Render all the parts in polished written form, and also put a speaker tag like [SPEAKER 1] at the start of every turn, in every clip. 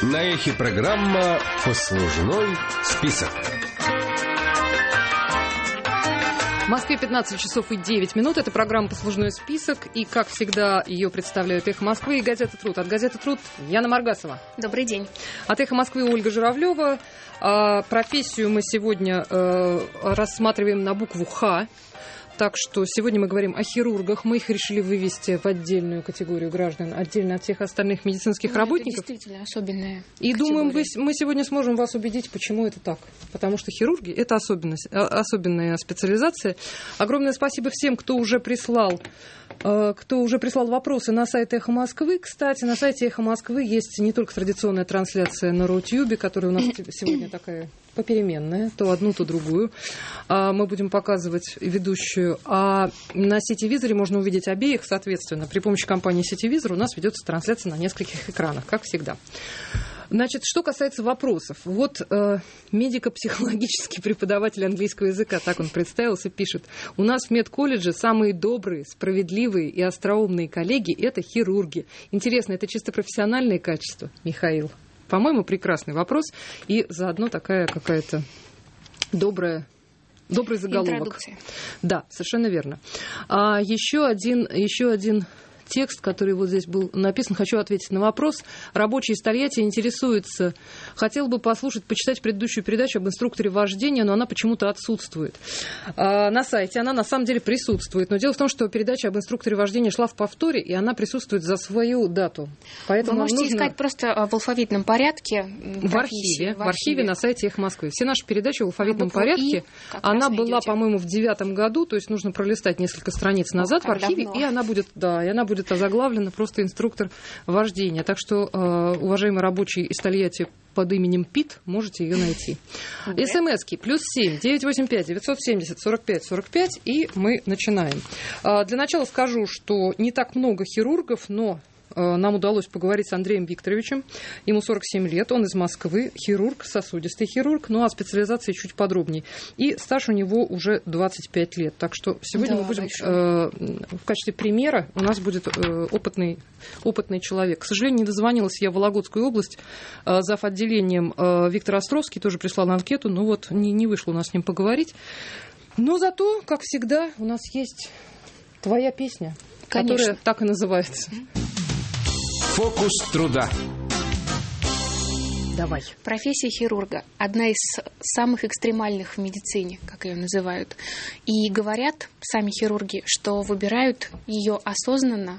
[SPEAKER 1] На эхе программа «Послужной список».
[SPEAKER 2] В Москве 15 часов и 9 минут. Это программа «Послужной список». И, как всегда, ее представляют «Эхо Москвы» и «Газета Труд». От «Газеты Труд» Яна Маргасова.
[SPEAKER 3] Добрый день.
[SPEAKER 2] От «Эхо Москвы» Ольга Журавлева. Профессию мы сегодня рассматриваем на букву «Х». Так что сегодня мы говорим о хирургах. Мы их решили вывести в отдельную категорию граждан, отдельно от всех остальных медицинских работников.
[SPEAKER 3] Это действительно особенная
[SPEAKER 2] И
[SPEAKER 3] категория.
[SPEAKER 2] думаем, мы сегодня сможем вас убедить, почему это так. Потому что хирурги – это особенная специализация. Огромное спасибо всем, кто уже прислал вопросы на сайт «Эхо Москвы». Кстати, на сайте «Эхо Москвы» есть не только традиционная трансляция на Рутюбе, которая у нас сегодня такая попеременная, то одну, то другую. Мы будем показывать ведущую. А на сетевизоре можно увидеть обеих, соответственно. При помощи компании «Сетевизор» у нас ведется трансляция на нескольких экранах, как всегда. Значит, что касается вопросов. Вот медико-психологический преподаватель английского языка, так он представился, пишет: у нас в медколледже самые добрые, справедливые и остроумные коллеги – это хирурги. Интересно, это чисто профессиональные качества, Михаил? По-моему, прекрасный вопрос. И заодно такая какая-то добрый заголовок.
[SPEAKER 3] Интродукция. Да,
[SPEAKER 2] совершенно верно. Еще один текст, который вот здесь был написан. Хочу ответить на вопрос. Рабочий из Тольятти интересуется. Хотел бы почитать предыдущую передачу об инструкторе вождения, но она почему-то отсутствует. На сайте она на самом деле присутствует. Но дело в том, что передача об инструкторе вождения шла в повторе, и она присутствует за свою дату. Поэтому
[SPEAKER 3] вы можете искать просто в алфавитном порядке.
[SPEAKER 2] В архиве на сайте «Эхо Москвы». Все наши передачи в алфавитном порядке. Она была, по-моему, в 2009 году, то есть нужно пролистать несколько страниц назад в архиве, и она будет озаглавлена просто инструктор вождения. Так что, уважаемые рабочие из Тольятти под именем Пит, можете ее найти. СМСки +7 985 970 45 45, и мы начинаем. Для начала скажу, что не так много хирургов, но нам удалось поговорить с Андреем Викторовичем. Ему 47 лет, он из Москвы, хирург, сосудистый хирург, ну а специализации чуть подробнее. И стаж у него уже 25 лет. Так что сегодня мы будем в качестве примера, у нас будет опытный человек. К сожалению, не дозвонилась я в Вологодскую область. Зав. Отделением Виктор Островский тоже прислал анкету, но вот не вышло у нас с ним поговорить. Но зато, как всегда, у нас есть твоя песня, которая так и называется.
[SPEAKER 1] Фокус труда.
[SPEAKER 2] Давай.
[SPEAKER 3] Профессия хирурга – одна из самых экстремальных в медицине, как ее называют. И говорят сами хирурги, что выбирают ее осознанно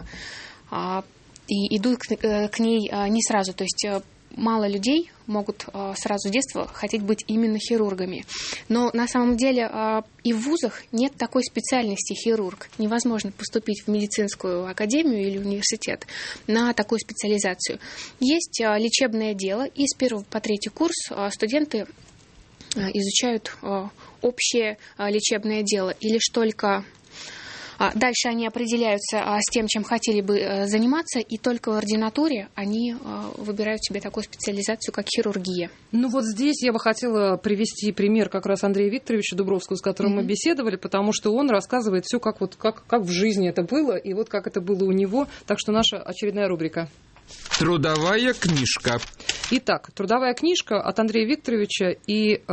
[SPEAKER 3] и идут к ней не сразу. То есть мало людей могут сразу с детства хотеть быть именно хирургами. Но на самом деле и в вузах нет такой специальности хирург. Невозможно поступить в медицинскую академию или университет на такую специализацию. Есть лечебное дело, и с 1 по 3 курс студенты изучают общее лечебное дело. И лишь только дальше они определяются с тем, чем хотели бы заниматься, и только в ординатуре они выбирают себе такую специализацию, как хирургия.
[SPEAKER 2] Ну вот здесь я бы хотела привести пример как раз Андрея Викторовича Дубровского, с которым мы беседовали, потому что он рассказывает все, как в жизни это было, и вот как это было у него. Так что наша очередная рубрика.
[SPEAKER 1] Трудовая книжка.
[SPEAKER 2] Итак, трудовая книжка от Андрея Викторовича, и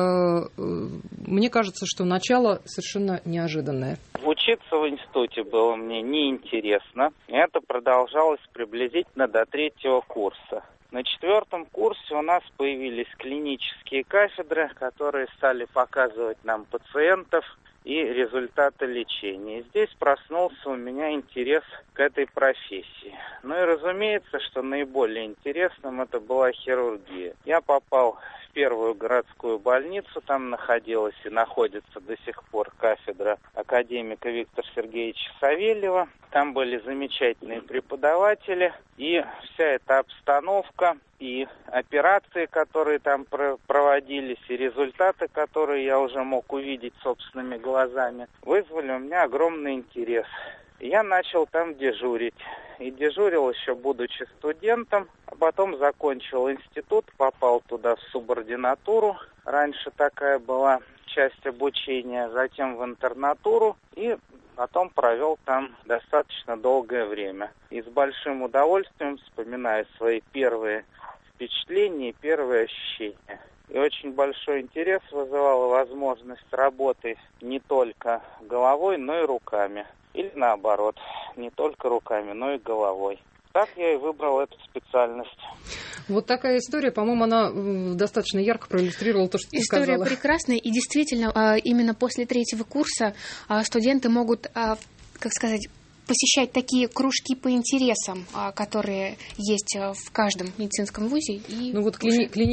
[SPEAKER 2] мне кажется, что начало совершенно неожиданное.
[SPEAKER 4] Учиться в институте было мне неинтересно. Это продолжалось приблизительно до 3-го курса. На 4-м курсе у нас появились клинические кафедры, которые стали показывать нам пациентов и результаты лечения. И здесь проснулся у меня интерес к этой профессии. Ну и разумеется, что наиболее интересным это была хирургия. Я попал в первую городскую больницу, там находилась и находится до сих пор кафедра академика Виктора Сергеевича Савельева. Там были замечательные преподаватели, и вся эта обстановка, и операции, которые там проводились, и результаты, которые я уже мог увидеть собственными глазами, вызвали у меня огромный интерес. Я начал там дежурить. И дежурил еще будучи студентом, а потом закончил институт, попал туда в субординатуру. Раньше такая была часть обучения, затем в интернатуру и потом провел там достаточно долгое время. И с большим удовольствием вспоминаю свои первые впечатления и первые ощущения. И очень большой интерес вызывала возможность работы не только головой, но и руками. Или наоборот, не только руками, но и головой. Так я и выбрал эту специальность.
[SPEAKER 2] Вот такая история, по-моему, она достаточно ярко проиллюстрировала то, что ты сказала.
[SPEAKER 3] История прекрасная, и действительно, именно после 3-го курса студенты могут, как сказать, посещать такие кружки по интересам, которые есть в каждом медицинском вузе. И
[SPEAKER 2] ну вот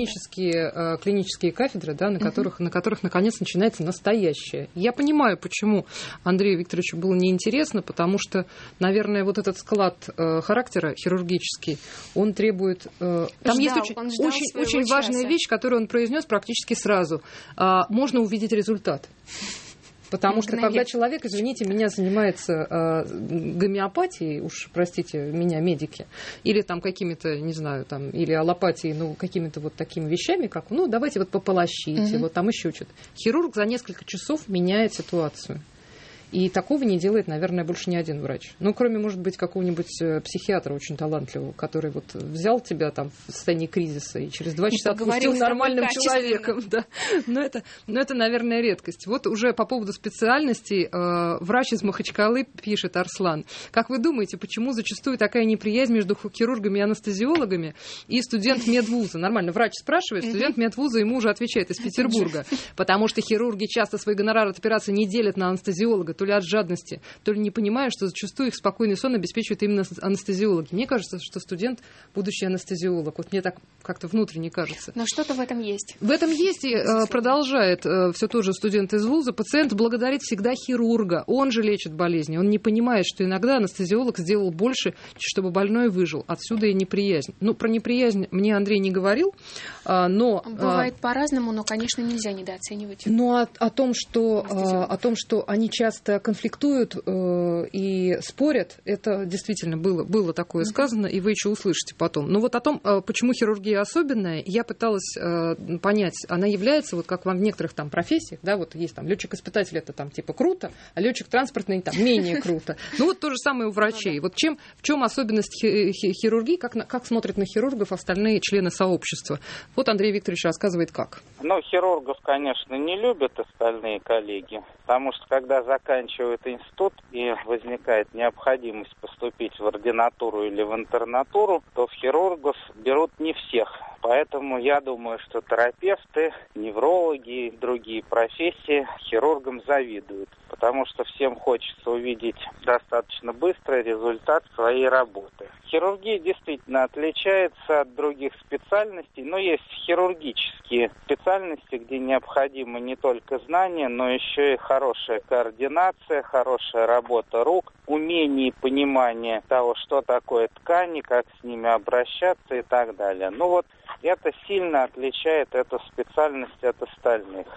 [SPEAKER 2] клинические кафедры, да, на которых наконец начинается настоящее. Я понимаю, почему Андрею Викторовичу было неинтересно, потому что, наверное, вот этот склад характера хирургический, он требует... Там есть очень важная вещь, которую он произнес практически сразу. Можно увидеть результат. Потому что когда человек, извините, меня занимается гомеопатией, уж простите меня, медики, или там какими-то, не знаю, там, или аллопатией, ну, какими-то вот такими вещами, как, ну, давайте вот пополощите, вот там еще что-то. Хирург за несколько часов меняет ситуацию. И такого не делает, наверное, больше ни один врач. Ну, кроме, может быть, какого-нибудь психиатра очень талантливого, который вот взял тебя там в состоянии кризиса и через 2 часа отпустил нормальным человеком. Да. Но это, наверное, редкость. Вот уже по поводу специальностей врач из Махачкалы пишет, Арслан. Как вы думаете, почему зачастую такая неприязнь между хирургами и анестезиологами и студент медвуза? Нормально, врач спрашивает, студент медвуза ему уже отвечает из Петербурга. Потому что хирурги часто свой гонорар от операции не делят на анестезиолога, то ли от жадности, то ли не понимая, что зачастую их спокойный сон обеспечивают именно анестезиологи. Мне кажется, что студент будущий анестезиолог. Вот мне так как-то внутренне кажется.
[SPEAKER 3] Но что-то в этом есть.
[SPEAKER 2] В этом есть, и продолжает все тот же студент из вуза. Пациент благодарит всегда хирурга. Он же лечит болезни. Он не понимает, что иногда анестезиолог сделал больше, чтобы больной выжил. Отсюда и неприязнь. Ну, про неприязнь мне Андрей не говорил, но...
[SPEAKER 3] Бывает по-разному, но, конечно, нельзя недооценивать.
[SPEAKER 2] Но о том, что они часто конфликтуют и спорят, это действительно было такое сказано, и вы еще услышите потом. Но вот о том, почему хирургия особенная, я пыталась понять. Она является, вот как во некоторых там профессиях, да, вот есть там летчик-испытатель, это там типа круто, а летчик транспортный там менее круто. Ну вот то же самое у врачей. Вот в чем особенность хирургии, как смотрят на хирургов остальные члены сообщества? Вот Андрей Викторович рассказывает, как.
[SPEAKER 4] Ну, хирургов, конечно, не любят остальные коллеги, потому что когда заканчивают институт и возникает необходимость поступить в ординатуру или в интернатуру, то в хирургов берут не всех. Поэтому я думаю, что терапевты, неврологи и другие профессии хирургам завидуют, потому что всем хочется увидеть достаточно быстрый результат своей работы. Хирургия действительно отличается от других специальностей, но есть хирургические специальности, где необходимо не только знание, но еще и хорошая координация, хорошая работа рук, умение и понимание того, что такое ткани, как с ними обращаться и так далее. Ну вот это сильно отличает эту специальность от остальных.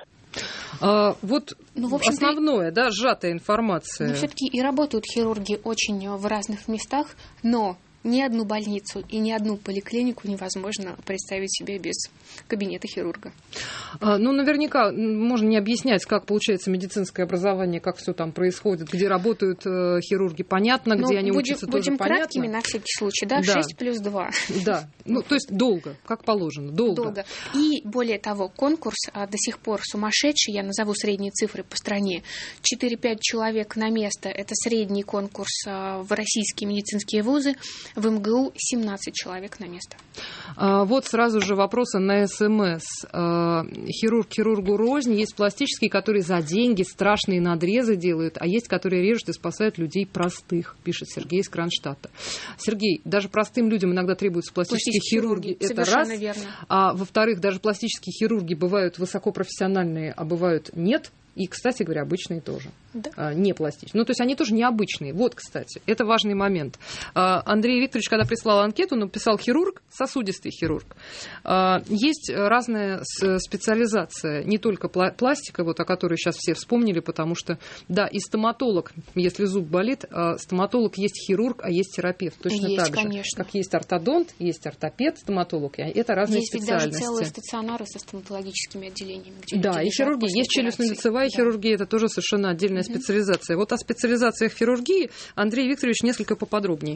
[SPEAKER 2] Вот основное, да, сжатая информация.
[SPEAKER 3] Но все-таки и работают хирурги очень в разных местах, но ни одну больницу и ни одну поликлинику невозможно представить себе без кабинета хирурга.
[SPEAKER 2] Ну, наверняка можно не объяснять, как получается медицинское образование, как все там происходит, где работают хирурги, понятно, где они учатся, тоже понятно.
[SPEAKER 3] Будем краткими на всякий случай, да? 6 плюс 2.
[SPEAKER 2] Да, ну, то есть долго, как положено, долго.
[SPEAKER 3] И более того, конкурс до сих пор сумасшедший, я назову средние цифры по стране, 4-5 человек на место, это средний конкурс в российские медицинские вузы, в МГУ 17 человек на место.
[SPEAKER 2] Вот сразу же вопросы на СМС. Хирург хирургу рознь. Есть пластические, которые за деньги страшные надрезы делают, а есть, которые режут и спасают людей простых, пишет Сергей из Кронштадта. Сергей, даже простым людям иногда требуются пластические хирурги. Это раз.
[SPEAKER 3] Верно.
[SPEAKER 2] А во-вторых, даже пластические хирурги бывают высокопрофессиональные, а бывают нет. И, кстати говоря, обычные тоже. Да. Не пластичные. Ну, то есть они тоже необычные. Вот, кстати, это важный момент. Андрей Викторович, когда прислал анкету, написал хирург, сосудистый хирург. Есть разная специализация, не только пластика, вот, о которой сейчас все вспомнили, потому что, да, и стоматолог, если зуб болит, стоматолог есть хирург, а есть терапевт. Точно
[SPEAKER 3] есть,
[SPEAKER 2] так же.
[SPEAKER 3] Конечно.
[SPEAKER 2] Как есть ортодонт, есть ортопед, стоматолог. Это разные специальности.
[SPEAKER 3] Есть ведь даже целые стационары со стоматологическими отделениями.
[SPEAKER 2] Да, и хирургия. Есть челюстно-лицевая хирургия, это тоже совершенно отдельная специализация. Вот о специализациях хирургии Андрей Викторович несколько поподробнее.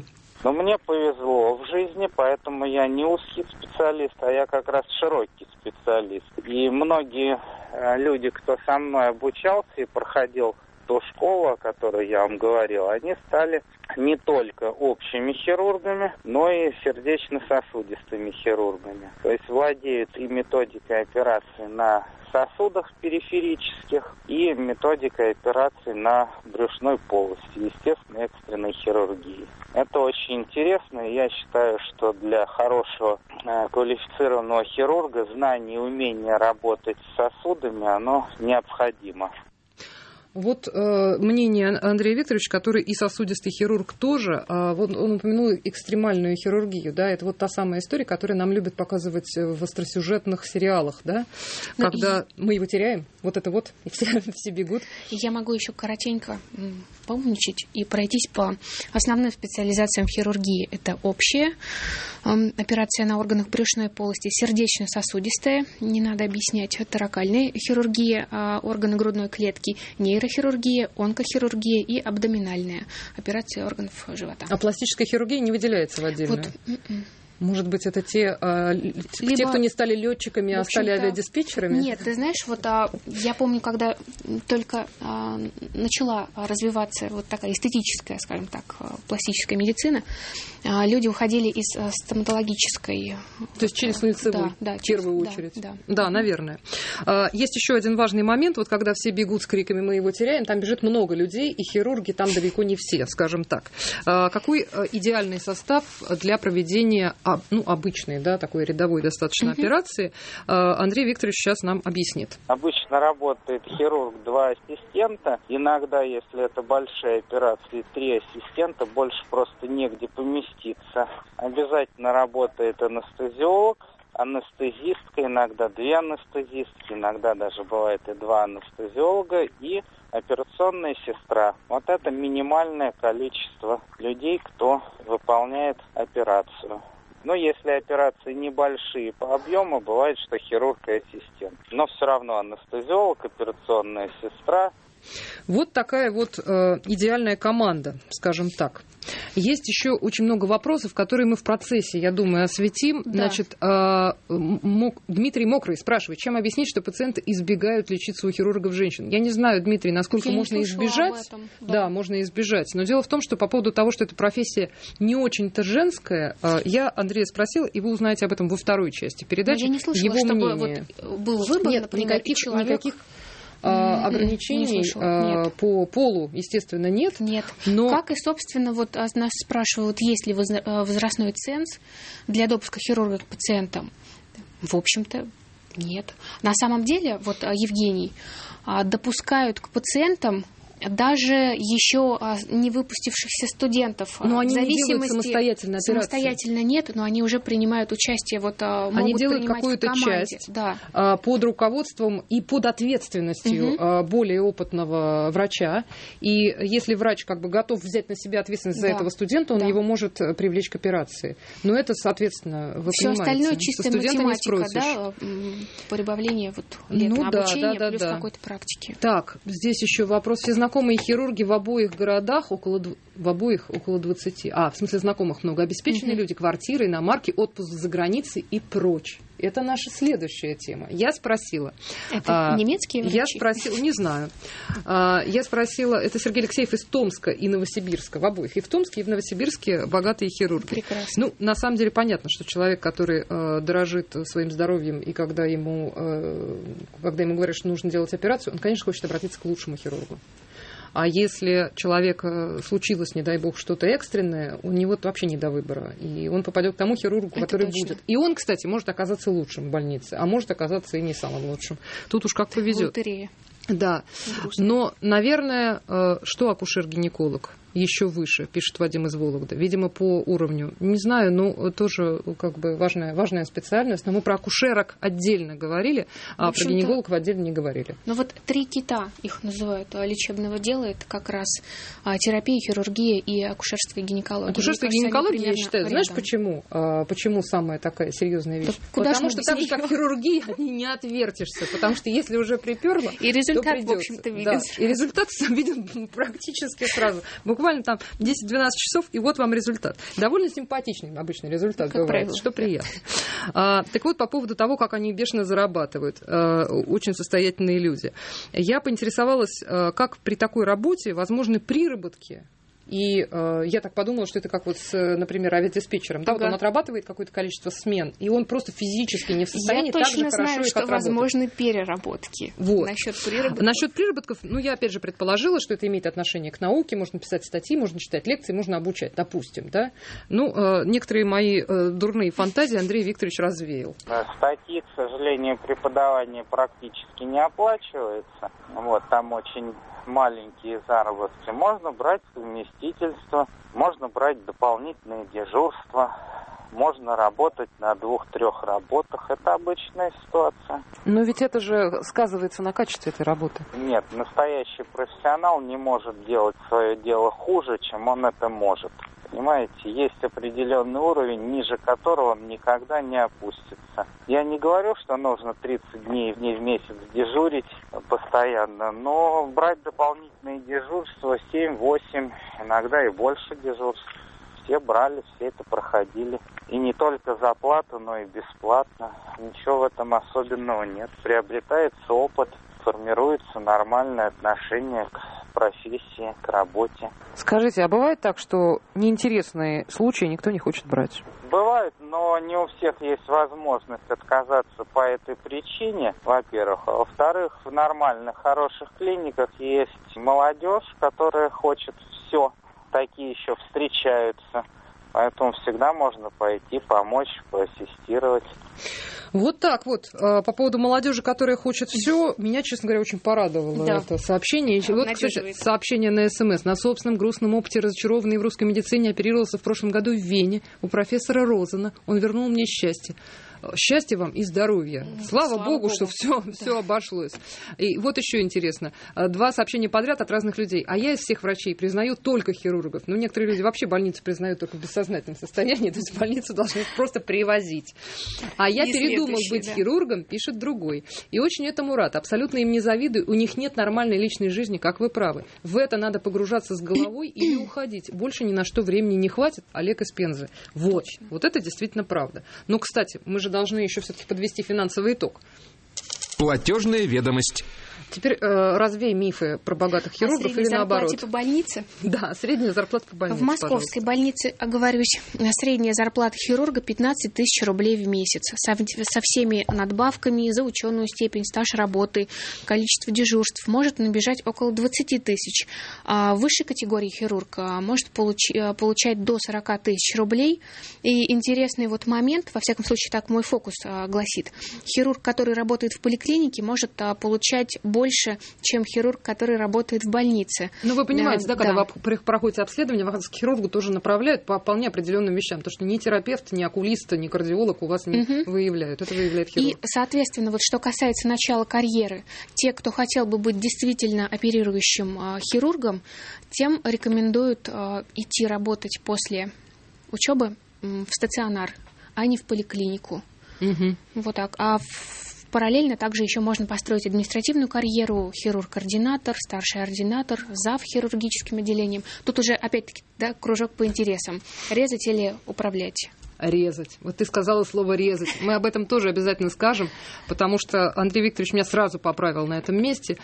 [SPEAKER 4] Но мне повезло в жизни, поэтому я не узкий специалист, а я как раз широкий специалист. И многие люди, кто со мной обучался и проходил ту школу, о которой я вам говорил, они стали не только общими хирургами, но и сердечно-сосудистыми хирургами. То есть владеют и методикой операции на сосудах периферических, и методикой операций на брюшной полости, естественно, экстренной хирургии. Это очень интересно, и я считаю, что для хорошего квалифицированного хирурга знание и умение работать с сосудами, оно необходимо.
[SPEAKER 2] Вот мнение Андрея Викторовича, который и сосудистый хирург тоже, вот он упомянул экстремальную хирургию, да, это вот та самая история, которую нам любят показывать в остросюжетных сериалах, да, когда мы его теряем, вот это вот, и все бегут.
[SPEAKER 3] Я могу еще коротенько поумничать и пройтись по основным специализациям хирургии. Это общая операция на органах брюшной полости, сердечно-сосудистая, не надо объяснять, торакальная хирургия, органы грудной клетки, нейрохирургия, онкохирургия и абдоминальная операция органов живота.
[SPEAKER 2] А пластическая хирургия не выделяется в отдельную?
[SPEAKER 3] Вот.
[SPEAKER 2] Может быть, это те, кто не стали летчиками, а стали авиадиспетчерами?
[SPEAKER 3] Нет, ты знаешь, вот я помню, когда только начала развиваться вот такая эстетическая, скажем так, пластическая медицина, люди уходили из стоматологической.
[SPEAKER 2] То есть челюстно-лицевой,
[SPEAKER 3] да,
[SPEAKER 2] в первую очередь.
[SPEAKER 3] Да,
[SPEAKER 2] наверное. Есть еще один важный момент, вот когда все бегут с криками «мы его теряем», там бежит много людей, и хирурги там далеко не все, скажем так. Какой идеальный состав для проведения обычной, да, такой рядовой достаточно операции, Андрей Викторович сейчас нам объяснит.
[SPEAKER 4] Обычно работает хирург 2 ассистента. Иногда, если это большие операции, 3 ассистента, больше просто негде поместиться. Обязательно работает анестезиолог, анестезистка, иногда 2 анестезистки, иногда даже бывает и 2 анестезиолога и операционная сестра. Вот это минимальное количество людей, кто выполняет операцию. Но если операции небольшие по объему, бывает, что хирург и ассистент. Но все равно анестезиолог, операционная сестра.
[SPEAKER 2] Вот такая вот идеальная команда, скажем так. Есть еще очень много вопросов, которые мы в процессе, я думаю, осветим. Да. Значит, Дмитрий Мокрый спрашивает, чем объяснить, что пациенты избегают лечиться у хирургов женщин? Я не знаю, Дмитрий, насколько можно избежать. Да, можно избежать. Но дело в том, что по поводу того, что эта профессия не очень-то женская, я Андрея спросила, и вы узнаете об этом во второй части передачи.
[SPEAKER 3] Я не слышала,
[SPEAKER 2] его
[SPEAKER 3] чтобы
[SPEAKER 2] мнение.
[SPEAKER 3] Вот был выбор,
[SPEAKER 2] нет,
[SPEAKER 3] например,
[SPEAKER 2] никаких ограничений по полу, естественно, нет.
[SPEAKER 3] Нет.
[SPEAKER 2] Но...
[SPEAKER 3] Как и, собственно, вот нас спрашивают, есть ли возрастной ценз для допуска хирурга к пациентам. В общем-то, нет. На самом деле, вот Евгений, допускают к пациентам даже еще не выпустившихся студентов.
[SPEAKER 2] Но они не делают самостоятельно операции.
[SPEAKER 3] Самостоятельно нет, но они уже принимают участие, могут
[SPEAKER 2] они делают
[SPEAKER 3] принимать
[SPEAKER 2] какую-то
[SPEAKER 3] в команде.
[SPEAKER 2] часть
[SPEAKER 3] да.
[SPEAKER 2] Под руководством и под ответственностью более опытного врача. И если врач как бы готов взять на себя ответственность за этого студента, он его может привлечь к операции. Но это, соответственно, вы
[SPEAKER 3] всё
[SPEAKER 2] понимаете.
[SPEAKER 3] Остальное чистая математика, да, прибавление лет на обучение плюс какой-то практики.
[SPEAKER 2] Так, здесь еще вопрос. Все знакомые хирурги в обоих городах, около 20. В смысле знакомых много. Обеспеченные люди, квартиры, иномарки, отпуск за границей и прочее. Это наша следующая тема. Я спросила...
[SPEAKER 3] Это немецкие врачи?
[SPEAKER 2] Я спросила, не знаю. Я спросила, это Сергей Алексеев из Томска и Новосибирска, в обоих. И в Томске, и в Новосибирске богатые хирурги.
[SPEAKER 3] Прекрасно.
[SPEAKER 2] На самом деле понятно, что человек, который дорожит своим здоровьем, и когда ему говорят, что нужно делать операцию, он, конечно, хочет обратиться к лучшему хирургу. А если человеку случилось, не дай бог, что-то экстренное, у него вообще не до выбора. И он попадет к тому хирургу, который будет. И он, кстати, может оказаться лучшим в больнице, а может оказаться и не самым лучшим. Тут уж как повезет.
[SPEAKER 3] Лотерея.
[SPEAKER 2] Да. Но, наверное, что акушер-гинеколог? Еще выше, пишет Вадим из Вологды. Видимо, по уровню. Не знаю, но тоже как бы важная специальность. Но мы про акушерок отдельно говорили, а про гинекологов отдельно не говорили.
[SPEAKER 3] Ну вот 3 кита их называют лечебного дела. Это как раз терапия, хирургия и акушерство и гинекология.
[SPEAKER 2] Акушерство и гинекология, я считаю, знаешь почему? Почему самая такая серьезная вещь? Потому что так же, как хирургия, не отвертишься. Потому что если уже приперло,
[SPEAKER 3] и результат, в общем-то, виден.
[SPEAKER 2] Да, и результат виден практически сразу. Буквально буквально там 10-12 часов, и вот вам результат. Довольно симпатичный обычный результат
[SPEAKER 3] как
[SPEAKER 2] бывает,
[SPEAKER 3] правило,
[SPEAKER 2] что приятно. Так вот, по поводу того, как они бешено зарабатывают, очень состоятельные люди. Я поинтересовалась, как при такой работе возможны приработки. И я так подумала, что это как вот с, например, авиадиспетчером. Да, вот он отрабатывает какое-то количество смен, и он просто физически не в состоянии так же хорошо их отработать. Я точно знаю, что
[SPEAKER 3] возможны переработки.
[SPEAKER 2] Вот.
[SPEAKER 3] Насчет
[SPEAKER 2] приработков, я опять же предположила, что это имеет отношение к науке. Можно писать статьи, можно читать лекции, можно обучать, допустим, да. Некоторые мои дурные фантазии Андрей Викторович развеял.
[SPEAKER 4] Статьи, к сожалению, преподавание практически не оплачивается. Там очень маленькие заработки. Можно брать совместительство, можно брать дополнительные дежурства, можно работать на 2-3 работах. Это обычная ситуация.
[SPEAKER 2] Но ведь это же сказывается на качестве этой работы.
[SPEAKER 4] Нет, настоящий профессионал не может делать свое дело хуже, чем он это может. Понимаете, есть определенный уровень, ниже которого он никогда не опустится. Я не говорю, что нужно 30 дней в месяц дежурить постоянно, но брать дополнительные дежурства 7-8, иногда и больше дежурств. Все брали, все это проходили. И не только за плату, но и бесплатно. Ничего в этом особенного нет. Приобретается опыт, формируется нормальное отношение к профессии, к работе.
[SPEAKER 2] Скажите, а бывает так, что неинтересные случаи никто не хочет брать?
[SPEAKER 4] Бывает, но не у всех есть возможность отказаться по этой причине, во-первых. А во-вторых, в нормальных, хороших клиниках есть молодежь, которая хочет все. Такие еще встречаются. Поэтому всегда можно пойти, помочь, поассистировать.
[SPEAKER 2] Вот так вот. По поводу молодежи, которая хочет все, меня, честно говоря, очень порадовало это сообщение. Вот, кстати, сообщение на СМС. На собственном грустном опыте, разочарованный в русской медицине, оперировался в прошлом году в Вене у профессора Розена. Он вернул мне счастье. Счастья вам и здоровья. Слава Богу, что все обошлось. И вот еще интересно. 2 сообщения подряд от разных людей. А я из всех врачей признаю только хирургов. Некоторые люди вообще больницу признают только в бессознательном состоянии. То есть больницу должны просто привозить. А я передумал быть хирургом, пишет другой. И очень этому рад. Абсолютно им не завидую. У них нет нормальной личной жизни, как вы правы. В это надо погружаться с головой или уходить. Больше ни на что времени не хватит. Олег из Пензы. Вот это действительно правда. Но, кстати, мы же должны еще все-таки подвести финансовый итог.
[SPEAKER 5] Платежная ведомость.
[SPEAKER 2] Теперь развей мифы про богатых хирургов или наоборот.
[SPEAKER 3] Средняя зарплата по больнице?
[SPEAKER 2] Да, средняя зарплата по больнице.
[SPEAKER 3] В московской больнице, оговорюсь, средняя зарплата хирурга 15 тысяч рублей в месяц. Со всеми надбавками за ученую степень, стаж работы, количество дежурств может набежать около 20 тысяч. Высшей категории хирург может получать до 40 тысяч рублей. И интересный момент, во всяком случае, так мой фокус гласит, хирург, который работает в поликлинике, может получать больше, чем хирург, который работает в больнице.
[SPEAKER 2] Вы понимаете, когда вы проходите обследование, вас к хирургу тоже направляют по вполне определенным вещам, потому что ни терапевт, ни окулист, ни кардиолог у вас не выявляют. Это выявляет хирург.
[SPEAKER 3] И, соответственно, что касается начала карьеры, те, кто хотел бы быть действительно оперирующим хирургом, тем рекомендуют идти работать после учебы в стационар, а не в поликлинику. Вот так. А параллельно также еще можно построить административную карьеру: хирург-координатор, старший ординатор, зав. Хирургическим отделением. Тут уже, опять-таки, кружок по интересам. Резать или управлять?
[SPEAKER 2] Резать. Вот ты сказала слово «резать». Мы об этом тоже обязательно скажем, потому что Андрей Викторович меня сразу поправил на этом месте.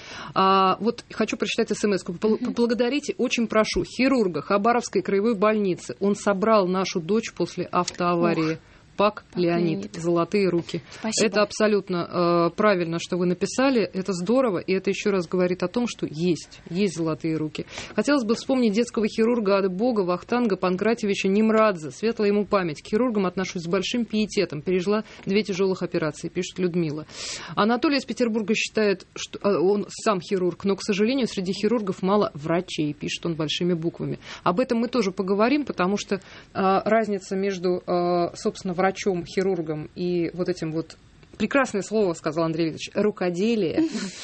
[SPEAKER 2] Вот хочу прочитать смс-ку. Поблагодарите, очень прошу, хирурга Хабаровской краевой больницы. Он собрал нашу дочь после автоаварии. Пак Леонид. Золотые руки.
[SPEAKER 3] Спасибо.
[SPEAKER 2] Это абсолютно правильно, что вы написали. Это здорово, и это еще раз говорит о том, что есть золотые руки. Хотелось бы вспомнить детского хирурга от Бога Вахтанга Панкратьевича Немрадзе. Светлая ему память. К хирургам отношусь с большим пиететом. Пережила 2 тяжелых операции, пишет Людмила. Анатолий из Петербурга считает, что он сам хирург, но, к сожалению, среди хирургов мало врачей, пишет он большими буквами. Об этом мы тоже поговорим, потому что разница между, собственно, врачом, хирургом и вот этим прекрасное слово, сказал Андрей Викторович, рукоделие.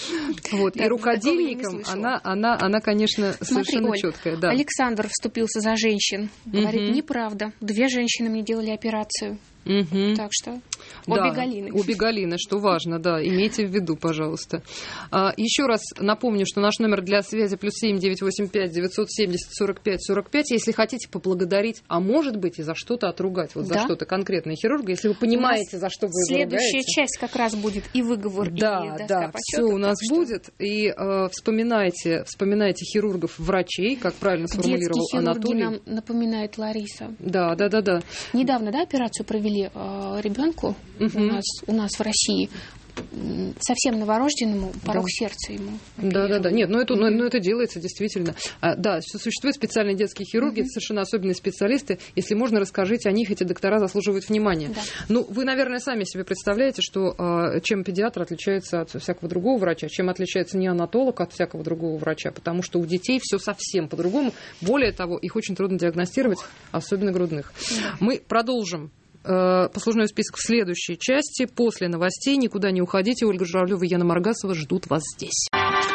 [SPEAKER 2] И рукодельником она, конечно, совершенно четкая.
[SPEAKER 3] Александр вступился за женщин. Говорит, неправда. 2 женщины мне делали операцию. Так что обе Галины.
[SPEAKER 2] Обе Галины, что важно, да, имейте в виду, пожалуйста. Еще раз напомню, что наш номер для связи +7 985 970 45 45. Если хотите поблагодарить, а может быть и за что-то отругать, вот за что-то конкретное хирурга, если вы понимаете, за что вы его ругаете.
[SPEAKER 3] Следующая часть как раз будет и выговор, и доска почета.
[SPEAKER 2] Все у нас будет. И вспоминайте хирургов, врачей, как правильно сформулировал Анатолий.
[SPEAKER 3] Нам напоминает Лариса.
[SPEAKER 2] Да.
[SPEAKER 3] Недавно, операцию провели ребенку у нас в России. Совсем новорожденному порог сердца ему.
[SPEAKER 2] Да. Нет, это делается действительно. Да, существуют специальные детские хирурги, совершенно особенные специалисты. Если можно, расскажите о них, эти доктора заслуживают внимания. Да. Вы, наверное, сами себе представляете, что чем педиатр отличается от всякого другого врача, чем отличается неонатолог от всякого другого врача, потому что у детей все совсем по-другому. Более того, их очень трудно диагностировать, особенно грудных. Да. Мы продолжим послужной список в следующей части. После новостей никуда не уходите. Ольга Журавлева и Яна Маргасова ждут вас здесь.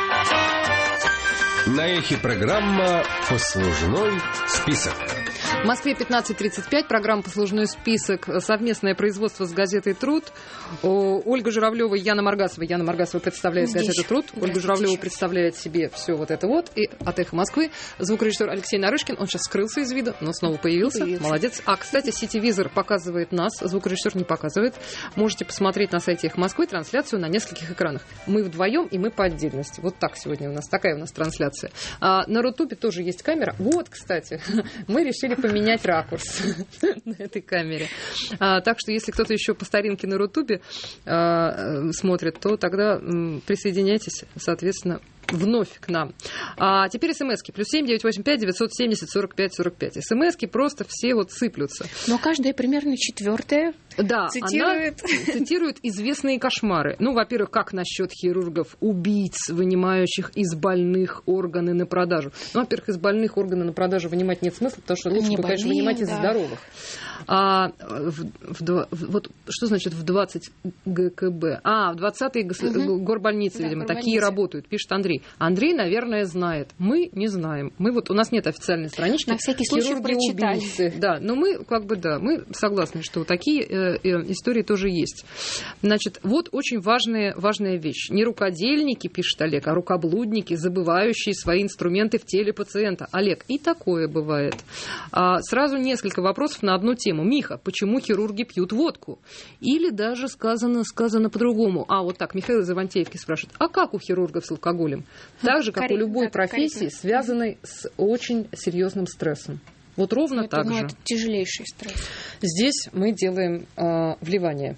[SPEAKER 1] На эхе программа «Послужной список».
[SPEAKER 2] В Москве 15:35. Программа «Послужной список». Совместное производство с газетой «Труд». Ольга Журавлева и Яна Маргасова. Яна Маргасова представляет газету «Труд». Ольга Журавлева представляет себе все вот это вот. И от «Эхо Москвы» звукорежиссер Алексей Нарышкин. Он сейчас скрылся из виду, но снова появился. Молодец. Кстати, сетевизор показывает нас. Звукорежиссер не показывает. Можете посмотреть на сайте «Эхо Москвы» трансляцию на нескольких экранах. Мы вдвоем и мы по отдельности. Вот так сегодня у нас. Такая у нас трансляция. На Рутубе тоже есть камера. Вот, кстати, мы решили поменять ракурс на этой камере. Так что, если кто-то еще по старинке на Рутубе смотрит, то тогда присоединяйтесь, соответственно, вновь к нам. Теперь смски. +7 985 970 45 45. Смски просто все вот сыплются.
[SPEAKER 3] Но каждая примерно четвертая
[SPEAKER 2] цитирует известные кошмары. Во-первых, как насчет хирургов-убийц, вынимающих из больных органы на продажу? Во-первых, из больных органы на продажу вынимать нет смысла, потому что лучше бы, конечно, вынимать из здоровых. Вот что значит в 20 ГКБ? В 20-й горбольницы, видимо, такие работают, пишет Андрей. Андрей, наверное, знает. Мы не знаем. У нас нет официальной странички.
[SPEAKER 3] На всякий случай прочитали.
[SPEAKER 2] Да, но мы мы согласны, что такие истории тоже есть. Значит, вот очень важная вещь. Не рукодельники, пишет Олег, а рукоблудники, забывающие свои инструменты в теле пациента. Олег, и такое бывает. Сразу несколько вопросов на одну тему. Миха, почему хирурги пьют водку? Или даже сказано по-другому. Вот так, Михаил из Ивантеевки спрашивает, а как у хирургов с алкоголем? Так же, как у любой профессии, связанной с очень серьезным стрессом. Вот ровно так же.
[SPEAKER 3] Это тяжелейший стресс.
[SPEAKER 2] Здесь мы делаем вливание.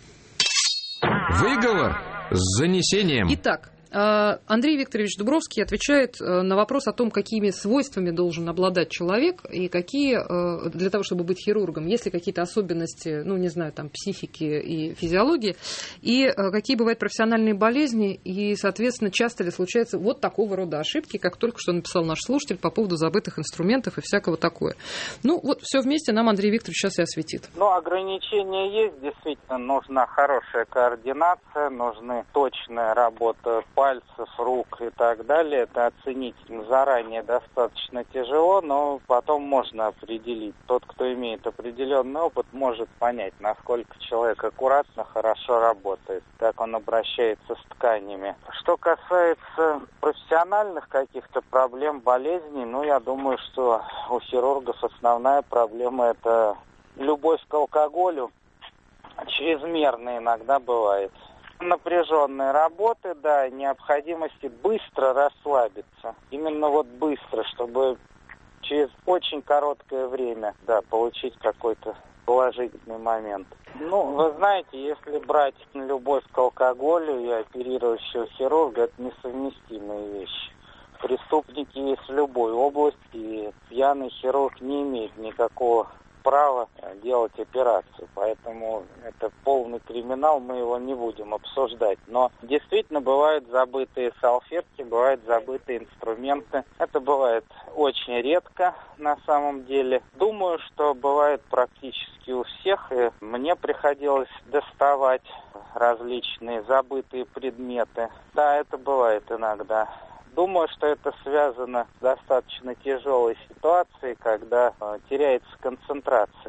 [SPEAKER 5] Выговор с занесением.
[SPEAKER 2] Итак, Андрей Викторович Дубровский отвечает на вопрос о том, какими свойствами должен обладать человек и какие, для того, чтобы быть хирургом, есть ли какие-то особенности, психики и физиологии, и какие бывают профессиональные болезни, и, соответственно, часто ли случаются вот такого рода ошибки, как только что написал наш слушатель по поводу забытых инструментов и всякого такое. Все вместе нам Андрей Викторович сейчас и осветит.
[SPEAKER 4] Ограничения есть, действительно, нужна хорошая координация, нужны точная работа пальцев, рук и так далее. Это оценить заранее достаточно тяжело, но потом можно определить. Тот, кто имеет определенный опыт, может понять, насколько человек аккуратно, хорошо работает, как он обращается с тканями. Что касается профессиональных каких-то проблем, болезней, я думаю, что у хирургов основная проблема – это любовь к алкоголю. Чрезмерно иногда бывает. Напряженные работы, необходимости быстро расслабиться. Именно быстро, чтобы через очень короткое время, получить какой-то положительный момент. Вы знаете, если брать любовь к алкоголю и оперирующего хирурга, это несовместимые вещи. Преступники есть в любой области, и пьяный хирург не имеет никакого права делать операцию, поэтому это полный криминал, мы его не будем обсуждать. Но действительно бывают забытые салфетки, бывают забытые инструменты. Это бывает очень редко на самом деле. Думаю, что бывает практически у всех, и мне приходилось доставать различные забытые предметы. Да, это бывает иногда. Думаю, что это связано с достаточно тяжелой ситуацией, когда теряется концентрация.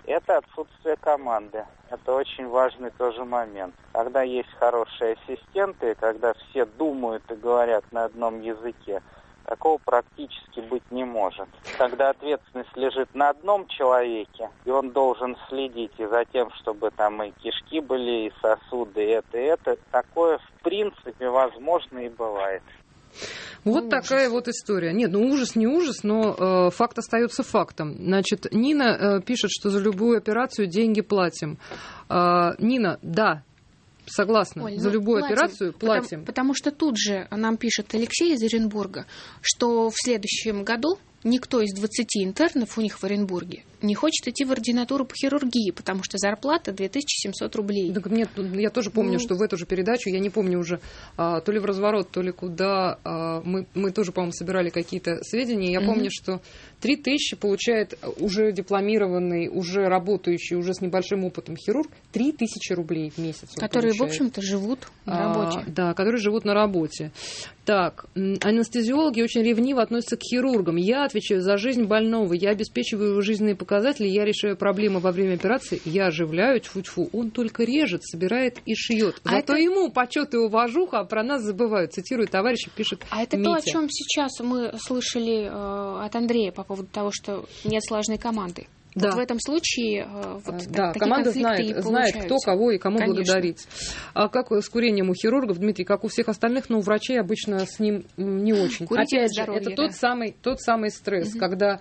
[SPEAKER 4] это отсутствие команды. Это очень важный тоже момент. Когда есть хорошие ассистенты, когда все думают и говорят на одном языке, такого практически быть не может. Когда ответственность лежит на одном человеке, и он должен следить и за тем, чтобы там и кишки были, и сосуды, и это, такое в принципе возможно и бывает.
[SPEAKER 2] Вот такая вот история. Нет, ужас не ужас, но факт остается фактом. Значит, Нина пишет, что за любую операцию деньги платим. Нина, да. Согласна. Оль, за любую операцию платим.
[SPEAKER 3] Потому что тут же нам пишет Алексей из Оренбурга, что в следующем году никто из 20 интернов у них в Оренбурге не хочет идти в ординатуру по хирургии, потому что зарплата 2700 рублей.
[SPEAKER 2] Так нет, я тоже помню, что в эту же передачу, я не помню уже, то ли в «Разворот», то ли куда, мы тоже, по-моему, собирали какие-то сведения. Я помню, что 3000 получает уже дипломированный, уже работающий, уже с небольшим опытом хирург, 3000 рублей в месяц.
[SPEAKER 3] Которые, в общем-то, живут на работе.
[SPEAKER 2] Да, которые живут на работе. Так, анестезиологи очень ревниво относятся к хирургам. Я отвечаю за жизнь больного, я обеспечиваю его жизненные показатели, я решаю проблемы во время операции, я оживляю, тьфу-тьфу. Он только режет, собирает и шьет. Зато ему почет и уважуха, а про нас забывают. Цитирую товарища, пишет
[SPEAKER 3] А это
[SPEAKER 2] Митя.
[SPEAKER 3] То, о чем сейчас мы слышали от Андрея по поводу того, что нет слаженной команды.
[SPEAKER 2] Да.
[SPEAKER 3] Вот в этом случае
[SPEAKER 2] да, команда знает, кто кого и кому благодарить. А как с курением у хирургов, Дмитрий, как у всех остальных, но у врачей обычно с ним не очень. Опять же, это тот самый стресс, когда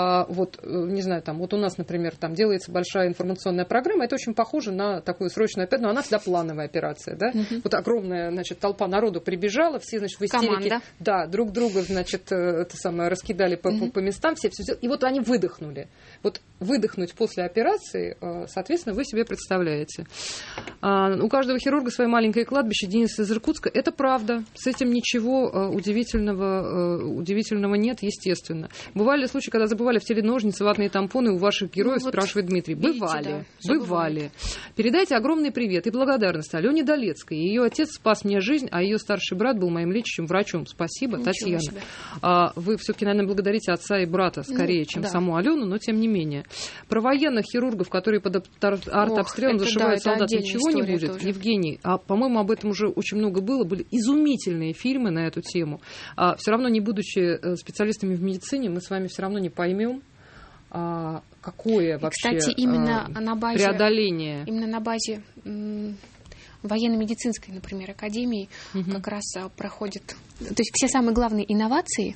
[SPEAKER 2] не знаю, там, вот у нас, например, там делается большая информационная программа, это очень похоже на такую срочную операцию, но она всегда плановая операция, да? Вот огромная, значит, толпа народу прибежала, все, значит, в истерике.
[SPEAKER 3] Команда.
[SPEAKER 2] Да, друг друга, значит, раскидали по местам, все, и вот они выдохнули. Вот выдохнуть после операции, соответственно, вы себе представляете. У каждого хирурга свое маленькое кладбище. Денис из Иркутска. Это правда. С этим ничего удивительного нет, естественно. Бывали случаи, когда забывали в теле ножницы, ватные тампоны у ваших героев, спрашивает Дмитрий. Бывали. Передайте огромный привет и благодарность Алене Долецкой. Ее отец спас мне жизнь, а ее старший брат был моим лечащим врачом. Спасибо, Татьяна. Вы все-таки, наверное, благодарите отца и брата скорее, чем саму Алену, но тем не менее. Про военных хирургов, которые под артобстрелом зашивают солдат, ничего не будет. Тоже. Евгений, по-моему, об этом уже очень много было. Были изумительные фильмы на эту тему. Все равно, не будучи специалистами в медицине, мы с вами все равно не поймем, какое вообще
[SPEAKER 3] кстати, именно на базе,
[SPEAKER 2] преодоление.
[SPEAKER 3] Именно на базе военно-медицинской, например, академии как раз проходит... То есть все самые главные инновации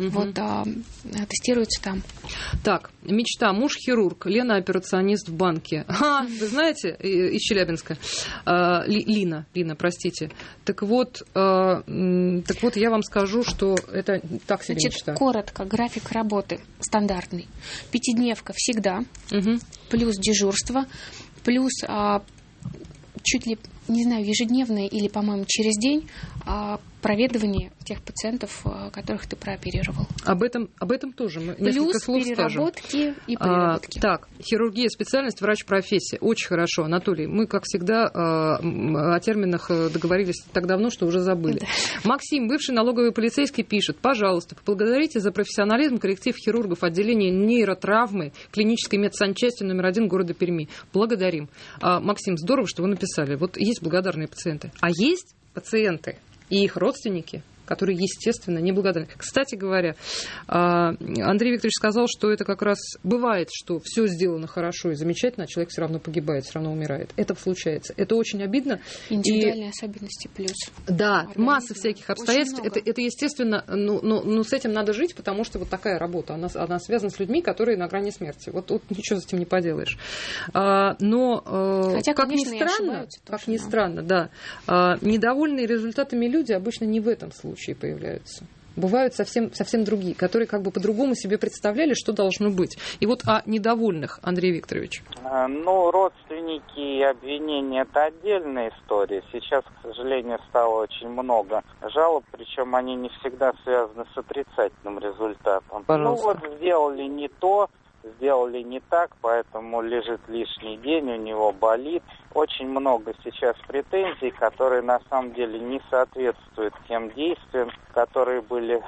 [SPEAKER 3] тестируются там.
[SPEAKER 2] Так, мечта. Муж хирург, Лена операционист в банке. Вы знаете, из Челябинска. Лина, простите. Так вот, я вам скажу, что это так себе мечта.
[SPEAKER 3] Коротко, график работы стандартный. 5-дневка всегда, плюс дежурство, плюс чуть ли, не знаю, ежедневное или, по-моему, через день проведывание тех пациентов, которых ты прооперировал.
[SPEAKER 2] Об этом тоже мы несколько слов скажем.
[SPEAKER 3] Переработки и переработки.
[SPEAKER 2] Так, хирургия, специальность, врач-профессия. Очень хорошо, Анатолий. Мы, как всегда, о терминах договорились так давно, что уже забыли. Да. Максим, бывший налоговый полицейский, пишет: пожалуйста, поблагодарите за профессионализм коллектив хирургов отделения нейротравмы клинической медсанчасти номер 1 города Перми. Благодарим. Максим, здорово, что вы написали. Вот есть благодарные пациенты. А есть пациенты и их родственники, которые, естественно, неблагодарны. Кстати говоря, Андрей Викторович сказал, что это как раз бывает, что все сделано хорошо и замечательно, а человек все равно погибает, все равно умирает. Это случается. Это очень обидно.
[SPEAKER 3] Индивидуальные особенности плюс.
[SPEAKER 2] Да, организм, масса всяких обстоятельств. Это естественно, но с этим надо жить, потому что вот такая работа, она связана с людьми, которые на грани смерти. Вот ничего с этим не поделаешь. Но,
[SPEAKER 3] хотя,
[SPEAKER 2] как ни странно, да, недовольные результатами люди обычно не в этом случае появляются. Бывают совсем другие, которые как бы по-другому себе представляли, что должно быть. И вот о недовольных, Андрей Викторович.
[SPEAKER 4] Родственники и обвинения – это отдельная история. Сейчас, к сожалению, стало очень много жалоб, причем они не всегда связаны с отрицательным результатом.
[SPEAKER 2] Пожалуйста.
[SPEAKER 4] Сделали не то, сделали не так, поэтому лежит лишний день, у него болит. Очень много сейчас претензий, которые на самом деле не соответствуют тем действиям, которые были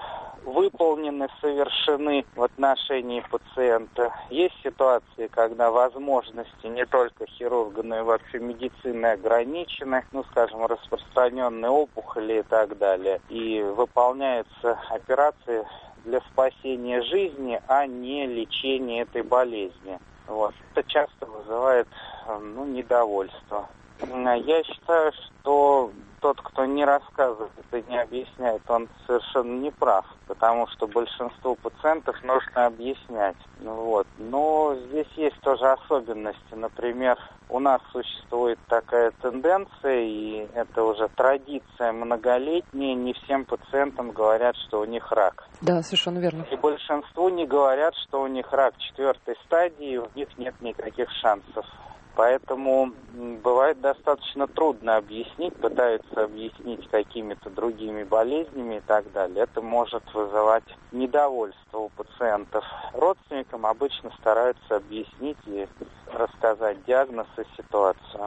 [SPEAKER 4] выполнены, совершены в отношении пациента. Есть ситуации, когда возможности не только хирурга, но и вообще медицины ограничены, скажем, распространенные опухоли и так далее. И выполняются операции для спасения жизни, а не лечения этой болезни. Это часто вызывает недовольство. Я считаю, что тот, кто не рассказывает и не объясняет, он совершенно не прав, потому что большинству пациентов нужно объяснять. Но здесь есть тоже особенности. Например, у нас существует такая тенденция, и это уже традиция многолетняя, не всем пациентам говорят, что у них рак.
[SPEAKER 2] Да, совершенно верно.
[SPEAKER 4] И большинству не говорят, что у них рак 4-й стадии, у них нет никаких шансов. Поэтому бывает достаточно трудно объяснить, пытаются объяснить какими-то другими болезнями и так далее. Это может вызывать недовольство у пациентов. Родственникам обычно стараются объяснить и рассказать диагноз и ситуацию.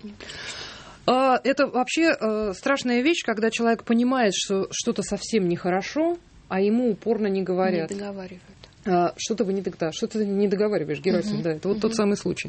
[SPEAKER 2] Это вообще страшная вещь, когда человек понимает, что что-то совсем нехорошо, а ему упорно не говорят.
[SPEAKER 3] Не договаривают.
[SPEAKER 2] Что-то ты не договариваешь, Герасим, да, это тот самый случай.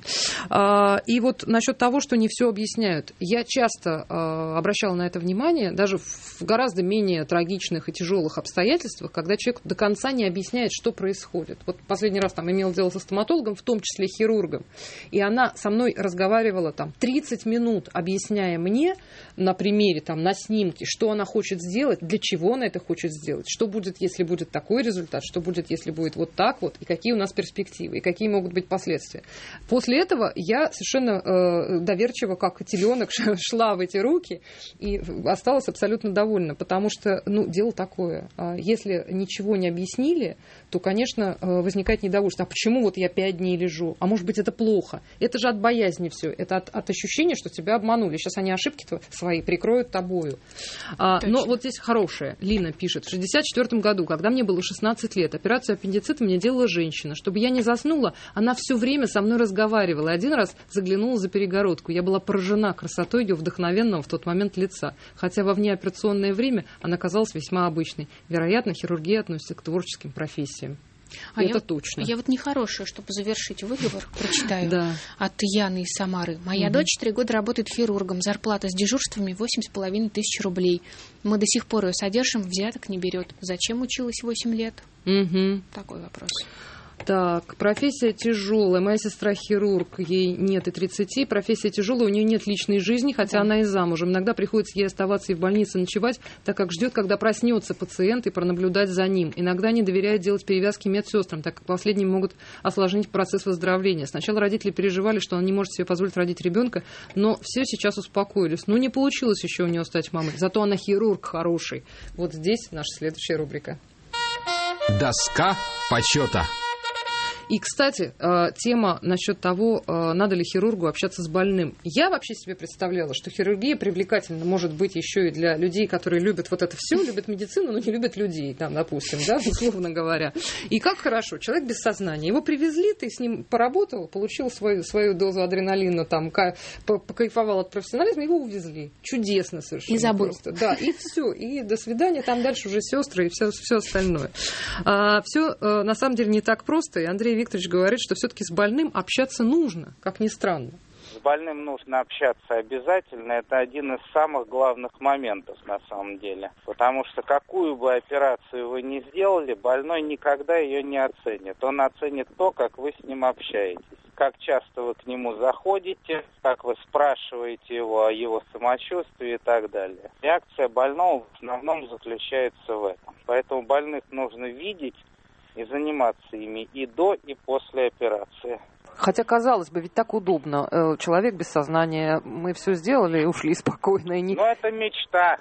[SPEAKER 2] И насчет того, что не все объясняют. Я часто обращала на это внимание, даже в гораздо менее трагичных и тяжелых обстоятельствах, когда человек до конца не объясняет, что происходит. Последний раз имела дело со стоматологом, в том числе хирургом, и она со мной разговаривала 30 минут, объясняя мне на примере, на снимке, что она хочет сделать, для чего она это хочет сделать, что будет, если будет такой результат, что будет, если будет так и какие у нас перспективы, и какие могут быть последствия. После этого я совершенно доверчиво, как теленок, шла в эти руки и осталась абсолютно довольна, потому что, дело такое. Если ничего не объяснили, то, конечно, возникает недовольство. А почему я 5 дней лежу? А может быть, это плохо? Это же от боязни все. Это от ощущения, что тебя обманули. Сейчас они ошибки свои прикроют тобою. Но здесь хорошее. Лина пишет. В 1964 году, когда мне было 16 лет, операцию аппендицита мне делала женщина. Чтобы я не заснула, она все время со мной разговаривала. Один раз заглянула за перегородку. Я была поражена красотой ее вдохновенного в тот момент лица. Хотя во внеоперационное время она казалась весьма обычной. Вероятно, хирургия относится к творческим профессиям. Это точно.
[SPEAKER 3] Я нехорошее, чтобы завершить выговор, прочитаю от Яны из Самары. Моя дочь 4 года работает хирургом. Зарплата с дежурствами 8,5 тысяч рублей. Мы до сих пор ее содержим, взяток не берет. Зачем училась 8 лет? Такой вопрос.
[SPEAKER 2] Так, профессия тяжелая. Моя сестра хирург, ей нет и 30. Профессия тяжелая, у нее нет личной жизни, хотя она и замужем. Иногда приходится ей оставаться и в больнице ночевать, так как ждет, когда проснется пациент, и пронаблюдать за ним. Иногда не доверяет делать перевязки медсестрам, так как последние могут осложнить процесс выздоровления. Сначала родители переживали, что она не может себе позволить родить ребенка, но все сейчас успокоились. Не получилось еще у нее стать мамой, зато она хирург хороший. Здесь наша следующая рубрика.
[SPEAKER 5] Доска почета.
[SPEAKER 2] И, кстати, тема насчет того, надо ли хирургу общаться с больным. Я вообще себе представляла, что хирургия привлекательна может быть еще и для людей, которые любят это все, любят медицину, но не любят людей, допустим, условно говоря. И как хорошо, человек без сознания. Его привезли, ты с ним поработал, получил свою дозу адреналина, покайфовал от профессионализма, его увезли. Чудесно совершенно.
[SPEAKER 3] И забыл.
[SPEAKER 2] Просто. Да, и все. И до свидания, там дальше уже сестры и все остальное. Все на самом деле не так просто, и Андрей Викторович говорит, что все-таки с больным общаться нужно, как ни странно.
[SPEAKER 4] С больным нужно общаться обязательно. Это один из самых главных моментов на самом деле. Потому что какую бы операцию вы ни сделали, больной никогда ее не оценит. Он оценит то, как вы с ним общаетесь. Как часто вы к нему заходите, как вы спрашиваете его о его самочувствии и так далее. Реакция больного в основном заключается в этом. Поэтому больных нужно видеть и заниматься ими и до, и после операции.
[SPEAKER 2] Хотя, казалось бы, ведь так удобно. Человек без сознания, мы все сделали и ушли спокойно.
[SPEAKER 4] Это мечта.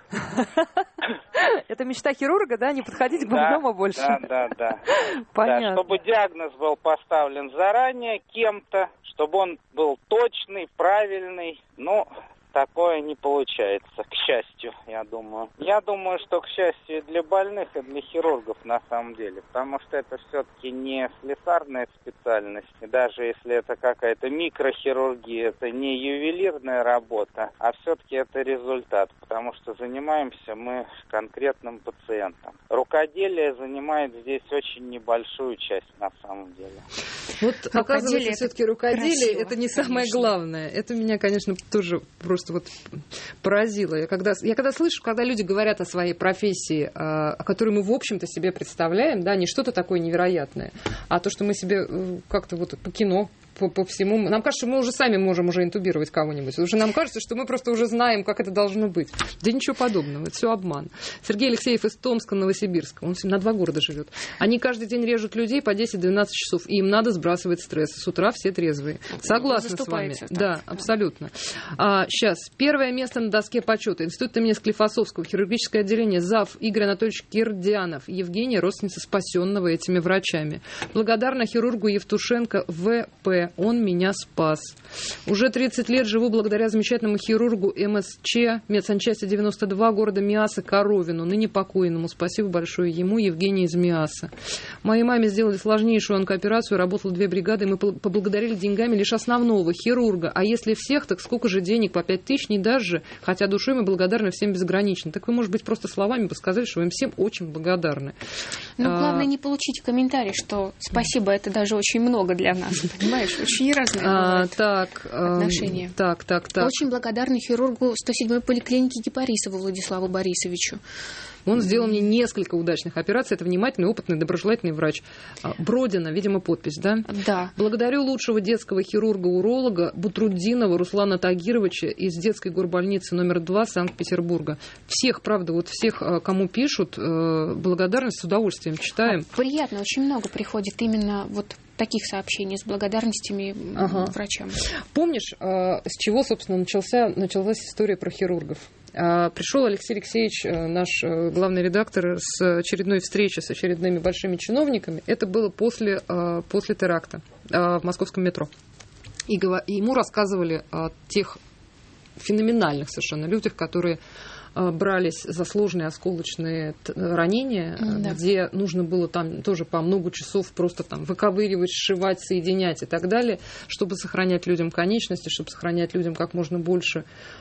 [SPEAKER 2] Это мечта хирурга, да? Не подходить к больному больше?
[SPEAKER 4] Да.
[SPEAKER 2] Понятно.
[SPEAKER 4] Чтобы диагноз был поставлен заранее кем-то, чтобы он был точный, правильный. такое не получается, к счастью, я думаю. Я думаю, что к счастью для больных, и для хирургов на самом деле, потому что это все-таки не слесарная специальность, и даже если это какая-то микрохирургия, это не ювелирная работа, а все-таки это результат, потому что занимаемся мы конкретным пациентом. Рукоделие занимает здесь очень небольшую часть на самом деле.
[SPEAKER 2] Вот оказывается, все-таки рукоделие — это не самое главное. Это меня, конечно, тоже просто вот поразило. Я когда слышу, когда люди говорят о своей профессии, о которой мы, в общем-то, себе представляем, да, не что-то такое невероятное, а то, что мы себе как-то вот по кино, по всему. Нам кажется, что мы уже сами можем уже интубировать кого-нибудь. Уже нам кажется, что мы просто уже знаем, как это должно быть. Да ничего подобного. Это все обман. Сергей Алексеев из Томска, Новосибирска. Он на 2 города живет. Они каждый день режут людей по 10-12 часов. И им надо сбрасывать стресс. С утра все трезвые. Согласна с вами. Так. Да, абсолютно. Сейчас. Первое место на доске почета. Институт имени Склифосовского. Хирургическое отделение. Зав. Игорь Анатольевич Кирдианов. Евгения, родственница спасенного этими врачами. Благодарна хирургу Евтушенко В.П. Он меня спас. Уже 30 лет живу благодаря замечательному хирургу МСЧ, медсанчасти 92, города Миаса, Коровину, ныне покойному. Спасибо большое ему, Евгений из Миаса. Моей маме сделали сложнейшую онкооперацию, работала 2 бригады, и мы поблагодарили деньгами лишь основного хирурга. А если всех, так сколько же денег? По 5 тысяч? Не даже. Хотя душой мы благодарны всем безгранично. Так вы, может быть, просто словами бы сказали, что вы им всем очень благодарны.
[SPEAKER 3] Но главное не получить комментарий, что спасибо, это даже очень много для нас, понимаешь? Очень разные отношения.
[SPEAKER 2] Так.
[SPEAKER 3] Очень благодарны хирургу 107-й поликлиники Кипарисову Владиславу Борисовичу.
[SPEAKER 2] Он сделал мне несколько удачных операций. Это внимательный, опытный, доброжелательный врач. Бродина, видимо, подпись, да?
[SPEAKER 3] Да.
[SPEAKER 2] Благодарю лучшего детского хирурга-уролога Бутруддинова Руслана Тагировича из детской горбольницы номер 2 Санкт-Петербурга. Всех, правда, вот всех, кому пишут, благодарность с удовольствием читаем.
[SPEAKER 3] Приятно, очень много приходит именно вот таких сообщений с благодарностями врачам.
[SPEAKER 2] Помнишь, с чего, собственно, началась история про хирургов? Пришел Алексей Алексеевич, наш главный редактор, с очередной встречи с очередными большими чиновниками. Это было после теракта в московском метро. И ему рассказывали о тех феноменальных совершенно людях, которые брались за сложные осколочные ранения, где нужно было там тоже по много часов просто там выковыривать, сшивать, соединять и так далее, чтобы сохранять людям конечности, чтобы сохранять людям как можно больше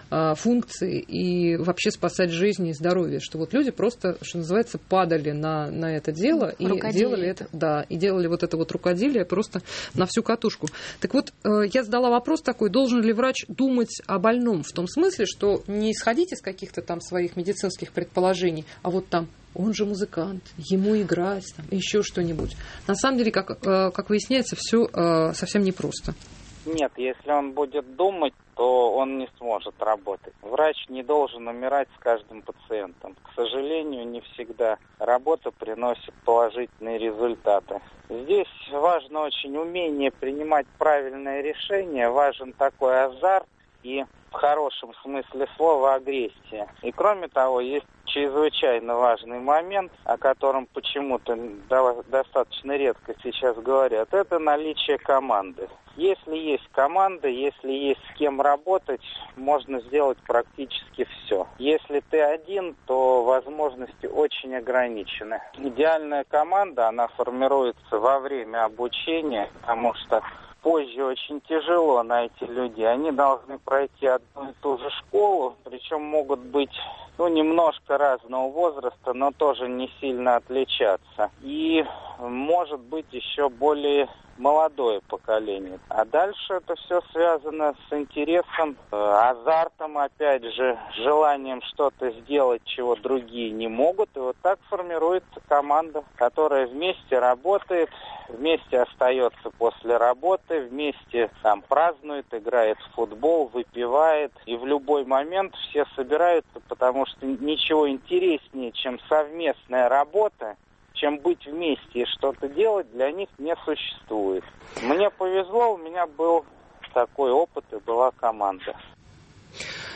[SPEAKER 2] функций и вообще спасать жизни и здоровье. Что вот люди просто, что называется, падали на это дело и делали это, и делали вот это вот рукоделие просто на всю катушку. Так вот, я задала вопрос такой: должен ли врач думать о больном в том смысле, что не исходить из каких-то там своих медицинских предположений, а вот там он же музыкант, ему играть, там, еще что-нибудь. На самом деле, как выясняется, все совсем непросто.
[SPEAKER 4] Нет, если он будет думать, то он не сможет работать. Врач не должен умирать с каждым пациентом. К сожалению, не всегда работа приносит положительные результаты. Здесь важно очень умение принимать правильное решение, важен такой азарт и, в хорошем смысле слова, агрессия. И кроме того, есть чрезвычайно важный момент, о котором почему-то достаточно редко сейчас говорят, это наличие команды. Если есть команда, если есть с кем работать, можно сделать практически все. Если ты один, то возможности очень ограничены. Идеальная команда, она формируется во время обучения, потому что позже очень тяжело найти людей. Они должны пройти одну и ту же школу, причем могут быть немножко разного возраста, но тоже не сильно отличаться. И может быть еще более молодое поколение. А дальше это все связано с интересом, азартом, опять же, желанием что-то сделать, чего другие не могут. И вот так формируется команда, которая вместе работает, вместе остается после работы, вместе там празднует, играет в футбол, выпивает. И в любой момент все собираются, потому что ничего интереснее, чем совместная работа, чем быть вместе и что-то делать, для них не существует. Мне повезло, у меня был такой опыт и была команда.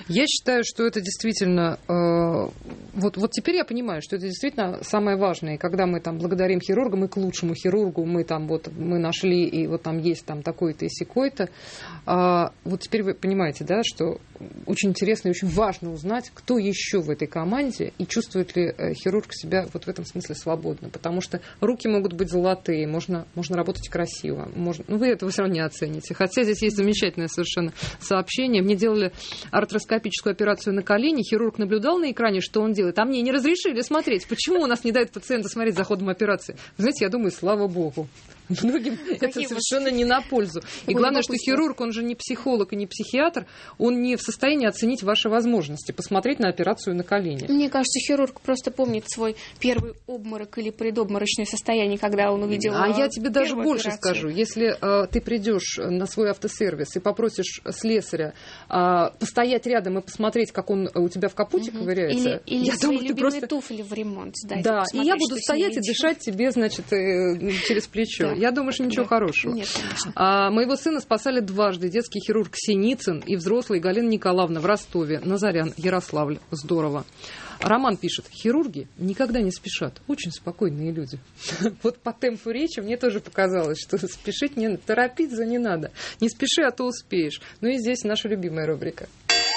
[SPEAKER 2] Я считаю, что это действительно... Вот теперь я понимаю, что это действительно самое важное. И когда мы там благодарим хирурга, мы к лучшему хирургу, мы нашли, и вот там есть там такой-то и сякой-то. Вот теперь вы понимаете, да, что очень интересно и очень важно узнать, кто еще в этой команде и чувствует ли хирург себя вот в этом смысле свободно. Потому что руки могут быть золотые, можно работать красиво. Вы этого все равно не оцените. Хотя здесь есть замечательное совершенно сообщение. Мне делали артроскопическую операцию на колени, хирург наблюдал на экране, что он делает, а мне не разрешили смотреть. Почему у нас не дают пациента смотреть за ходом операции? Вы знаете, я думаю, слава богу. Многим это совершенно не на пользу. И главное, что хирург, он же не психолог и не психиатр, он не в состоянии оценить ваши возможности, посмотреть на операцию на колени.
[SPEAKER 3] Мне кажется, хирург просто помнит свой первый обморок или предобморочное состояние, когда он увидел
[SPEAKER 2] я тебе даже больше скажу. Если ты придешь на свой автосервис и попросишь слесаря постоять рядом и посмотреть, как он у тебя в капоте ковыряется,
[SPEAKER 3] или
[SPEAKER 2] я
[SPEAKER 3] свои
[SPEAKER 2] думаю,
[SPEAKER 3] любимые туфли в ремонт сдать.
[SPEAKER 2] Да, и я буду стоять и дышать тебе, значит, через плечо. Да. Я думаю, что ничего хорошего.
[SPEAKER 3] Нет, конечно.
[SPEAKER 2] Моего сына спасали дважды. Детский хирург Синицын и взрослый Галина Николаевна в Ростове. Назарян, Ярославль. Здорово. Роман пишет: хирурги никогда не спешат. Очень спокойные люди. Вот по темпу речи мне тоже показалось, что спешить не надо, торопиться не надо. Не спеши, а то успеешь. Ну и здесь наша любимая рубрика.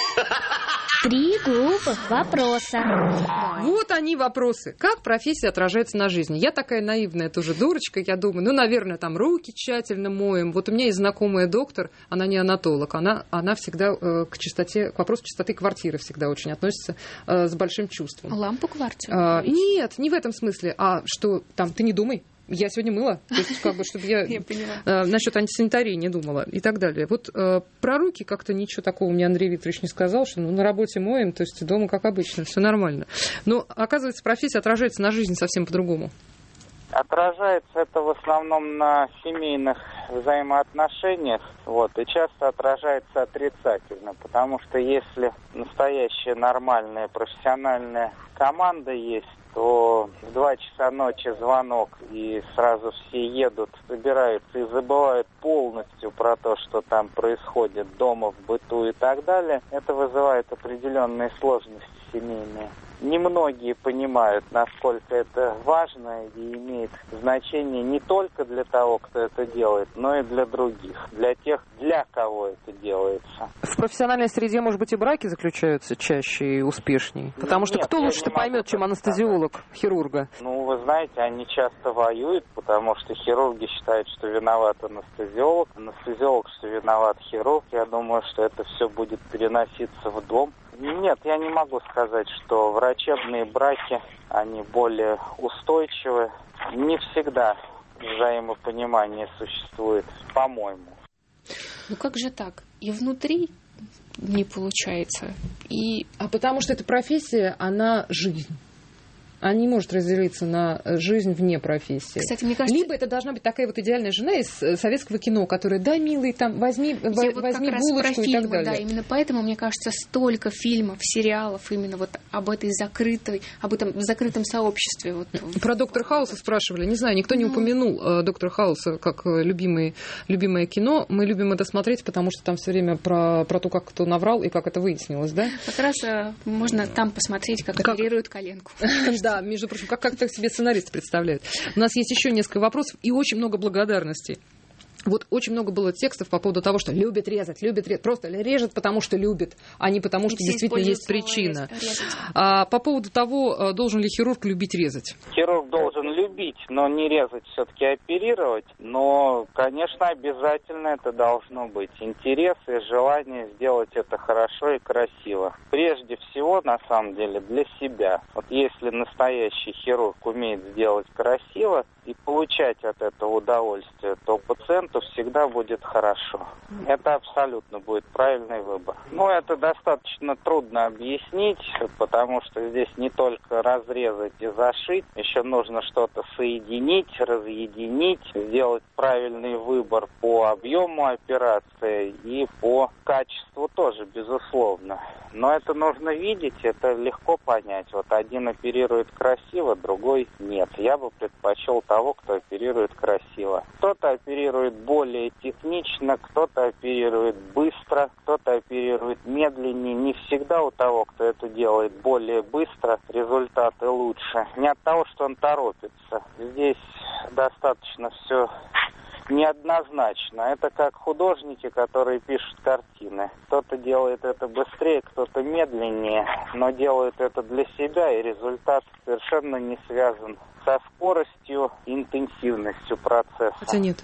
[SPEAKER 6] 3 глупых вопроса.
[SPEAKER 2] Вот они вопросы. Как профессия отражается на жизни? Я такая наивная тоже дурочка. Я думаю, наверное, там руки тщательно моем. Вот у меня есть знакомая доктор, она не анатолог. Она всегда к вопросу чистоты квартиры всегда очень относится с большим чувством.
[SPEAKER 3] Лампу квартиру?
[SPEAKER 2] Нет, не в этом смысле. А что там, ты не думай. Я сегодня мыла, то есть, чтобы я насчет антисанитарии не думала и так далее. Вот про руки как-то ничего такого мне Андрей Викторович не сказал, что на работе моем, то есть дома как обычно, все нормально. Но, оказывается, профессия отражается на жизни совсем по-другому.
[SPEAKER 4] Отражается это в основном на семейных взаимоотношениниях, и часто отражается отрицательно, потому что если настоящая нормальная профессиональная команда есть, то в 2 часа ночи звонок, и сразу все едут, собираются и забывают полностью про то, что там происходит дома, в быту и так далее. Это вызывает определенные сложности семейные. Немногие понимают, насколько это важно и имеет значение не только для того, кто это делает, но и для других, для тех, для кого это делается.
[SPEAKER 2] В профессиональной среде, может быть, и браки заключаются чаще и успешнее? Потому что кто лучше-то поймет, чем анестезиолог хирурга?
[SPEAKER 4] Вы знаете, они часто воюют, потому что хирурги считают, что виноват анестезиолог, что виноват хирург. Я думаю, что это все будет переноситься в дом. Нет, я не могу сказать, что врачебные браки, они более устойчивы. Не всегда взаимопонимание существует, по-моему.
[SPEAKER 3] Как же так? И внутри не получается.
[SPEAKER 2] А потому что эта профессия, она жизнь. Она не может разделиться на жизнь вне профессии.
[SPEAKER 3] Кстати, мне кажется...
[SPEAKER 2] Либо это должна быть такая вот идеальная жена из советского кино, которая, да, милый, там, возьми булочку и так далее.
[SPEAKER 3] Да, именно поэтому, мне кажется, столько фильмов, сериалов именно вот об этом закрытом сообществе.
[SPEAKER 2] Про Доктора Хауса спрашивали. Не знаю, никто не упомянул Доктора Хауса как любимое кино. Мы любим это смотреть, потому что там все время про то, как кто наврал и как это выяснилось, да?
[SPEAKER 3] Как раз можно там посмотреть, как оперируют коленку.
[SPEAKER 2] Да, между прочим, как так себе сценарист представляет. У нас есть еще несколько вопросов и очень много благодарностей. Вот очень много было текстов по поводу того, что любит резать, просто режет, потому что любит, а не потому что действительно есть причина. По поводу того, должен ли хирург любить резать.
[SPEAKER 4] Хирург должен любить, но не резать, все-таки оперировать. Но, конечно, обязательно это должно быть. Интерес и желание сделать это хорошо и красиво. Прежде всего, на самом деле, для себя. Вот если настоящий хирург умеет сделать красиво и получать от этого удовольствие, то пациенту всегда будет хорошо. Это абсолютно будет правильный выбор. Это достаточно трудно объяснить, потому что здесь не только разрезать и зашить, еще нужно что-то соединить, разъединить, сделать правильный выбор по объему операции и по качеству тоже, безусловно. Но это нужно видеть, это легко понять. Один оперирует красиво, другой нет. Я бы предпочел того, кто оперирует красиво. Кто-то оперирует более технично, кто-то оперирует быстро, кто-то оперирует медленнее. Не всегда у того, кто это делает более быстро, результаты лучше. Не от того, что он торопится. Здесь достаточно все неоднозначно. Это как художники, которые пишут картины. Кто-то делает это быстрее, кто-то медленнее, но делает это для себя, и результат совершенно не связан со скоростью и интенсивностью процесса.
[SPEAKER 2] Хотя нет.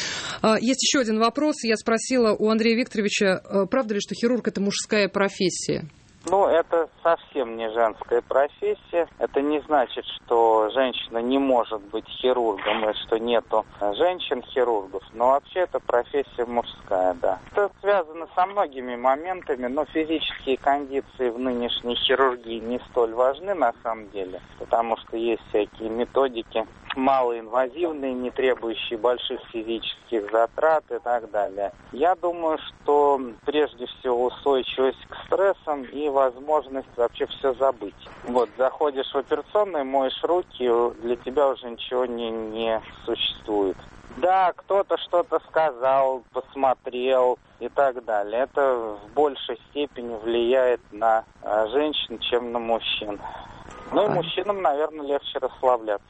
[SPEAKER 2] Есть еще один вопрос. Я спросила у Андрея Викторовича, правда ли, что хирург – это мужская профессия?
[SPEAKER 4] Ну, это совсем не женская профессия. Это не значит, что женщина не может быть хирургом и что нету женщин-хирургов. Но вообще это профессия мужская, да. Это связано со многими моментами, но физические кондиции в нынешней хирургии не столь важны на самом деле, потому что есть всякие методики малоинвазивные, не требующие больших физических затрат и так далее. Я думаю, что прежде всего устойчивость к стрессам и возможность вообще все забыть. Вот, заходишь в операционную, моешь руки, для тебя уже ничего не существует. Да, кто-то что-то сказал, посмотрел и так далее. Это в большей степени влияет на женщин, чем на мужчин. Ну и мужчинам, наверное, легче расслабляться.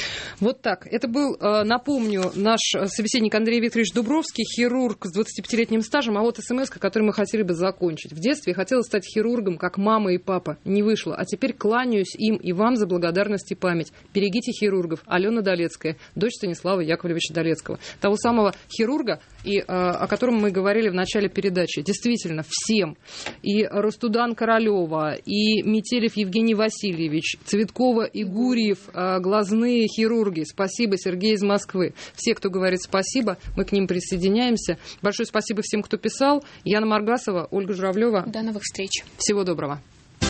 [SPEAKER 2] Вот так. Это был, напомню, наш собеседник Андрей Викторович Дубровский, хирург с 25-летним стажем, а вот смс-ка, которую мы хотели бы закончить. В детстве я хотела стать хирургом, как мама и папа. Не вышло. А теперь кланяюсь им и вам за благодарность и память. Берегите хирургов. Алена Долецкая, дочь Станислава Яковлевича Долецкого. Того самого хирурга, о котором мы говорили в начале передачи. Действительно, всем. И Рустудан Королева, и Метелев Евгений Васильевич, Цветкова и Гурьев, глазные хирурги. Спасибо, Сергей из Москвы. Все, кто говорит спасибо, мы к ним присоединяемся. Большое спасибо всем, кто писал. Яна Маргасова, Ольга Журавлева.
[SPEAKER 3] До новых встреч.
[SPEAKER 2] Всего доброго.